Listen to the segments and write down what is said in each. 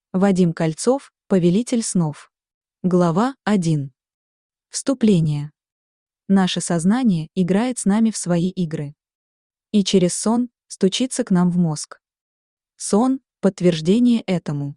Вадим Кольцов, повелитель снов. Глава 1. Вступление. Наше сознание играет с нами в свои игры. И через сон стучится к нам в мозг. Сон – подтверждение этому.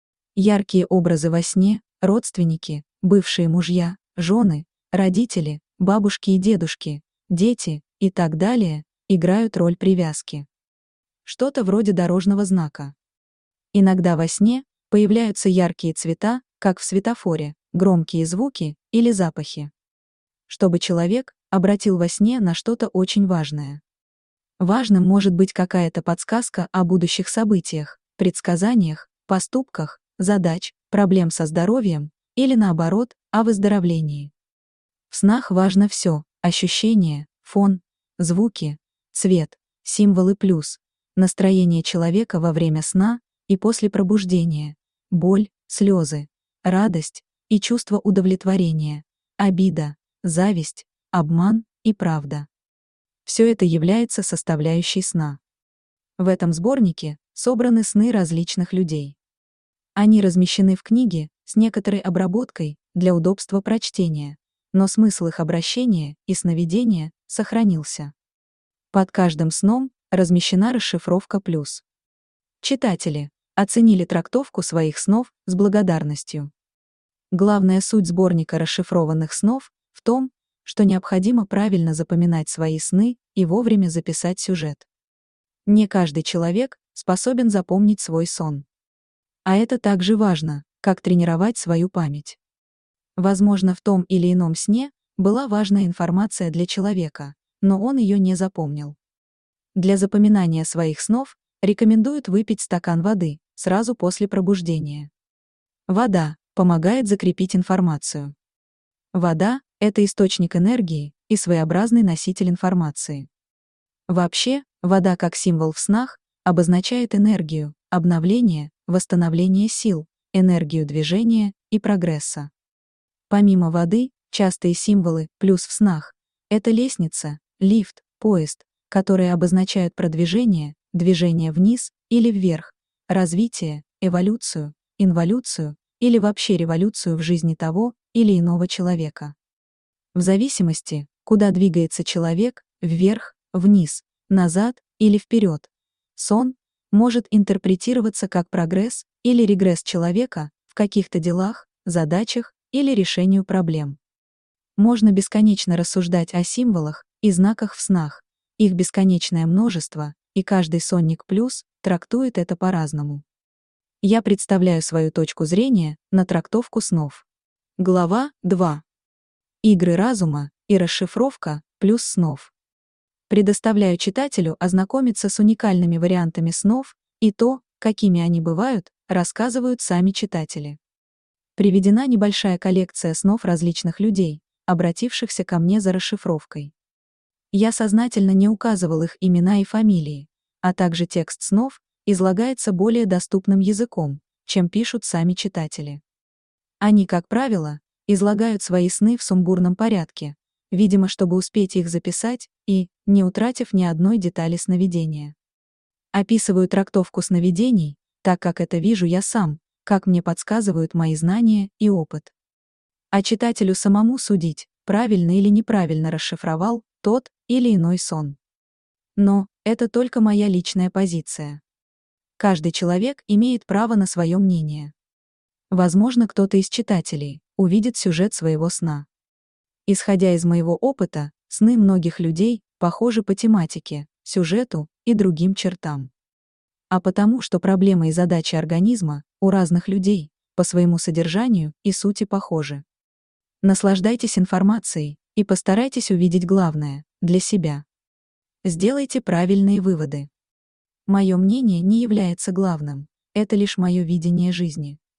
Яркие образы во сне, родственники, бывшие мужья, жены, родители, бабушки и дедушки, дети и так далее играют роль привязки. Что-то вроде дорожного знака. Иногда во сне появляются яркие цвета, как в светофоре, громкие звуки или запахи. Чтобы человек обратил во сне на что-то очень важное. Важным может быть какая-то подсказка о будущих событиях, предсказаниях, поступках, задач, проблем со здоровьем или наоборот, о выздоровлении. В снах важно все: ощущения, фон, звуки, цвет, символы плюс, настроение человека во время сна и после пробуждения, боль, слезы, радость и чувство удовлетворения, обида, зависть, обман и правда. Все это является составляющей сна. В этом сборнике собраны сны различных людей. Они размещены в книге с некоторой обработкой для удобства прочтения, но смысл их обращения и сновидения сохранился. Под каждым сном размещена расшифровка плюс. Читатели оценили трактовку своих снов с благодарностью. Главная суть сборника расшифрованных снов в том, что необходимо правильно запоминать свои сны и вовремя записать сюжет. Не каждый человек способен запомнить свой сон. А это так же важно, как тренировать свою память. Возможно, в том или ином сне была важная информация для человека, но он ее не запомнил. Для запоминания своих снов рекомендуют выпить стакан воды сразу после пробуждения. Вода помогает закрепить информацию. Вода – это источник энергии и своеобразный носитель информации. Вообще, вода как символ в снах обозначает энергию, обновление, восстановление сил, энергию движения и прогресса. Помимо воды, частые символы плюс в снах – это лестница, лифт, поезд, которые обозначают продвижение, движение вниз или вверх, развитие, эволюцию, инволюцию или вообще революцию в жизни того или иного человека. В зависимости, куда двигается человек, вверх, вниз, назад или вперед, сон может интерпретироваться как прогресс или регресс человека в каких-то делах, задачах или решению проблем. Можно бесконечно рассуждать о символах и знаках в снах, их бесконечное множество, и каждый сонник плюс трактует это по-разному. Я представляю свою точку зрения на трактовку снов. Глава 2. Игры разума и расшифровка плюс снов. Предоставляю читателю ознакомиться с уникальными вариантами снов, и то, какими они бывают, рассказывают сами читатели. Приведена небольшая коллекция снов различных людей, обратившихся ко мне за расшифровкой. Я сознательно не указывал их имена и фамилии, а также текст снов излагается более доступным языком, чем пишут сами читатели. Они, как правило, излагают свои сны в сумбурном порядке, видимо, чтобы успеть их записать и, не утратив ни одной детали сновидения. Описываю трактовку сновидений, так как это вижу я сам, как мне подсказывают мои знания и опыт. А читателю самому судить, правильно или неправильно расшифровал тот или иной сон. Но это только моя личная позиция. Каждый человек имеет право на свое мнение. Возможно, кто-то из читателей увидит сюжет своего сна. Исходя из моего опыта, сны многих людей похожи по тематике, сюжету и другим чертам. А потому, что проблемы и задачи организма у разных людей по своему содержанию и сути похожи. Наслаждайтесь информацией и постарайтесь увидеть главное для себя. Сделайте правильные выводы. Мое мнение не является главным, это лишь мое видение жизни.